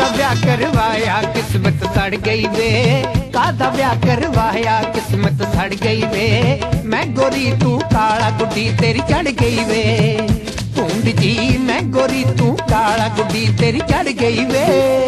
ब्याह करवाया किस्मत सड़ गई वे, कादा ब्याह करवाया किस्मत सड़ गई वे। मैं गोरी तू काला गुड्डी तेरी चढ़ गई वे, ढूंढ जी मैं गोरी तू काला गुड्डी तेरी चढ़ गई वे।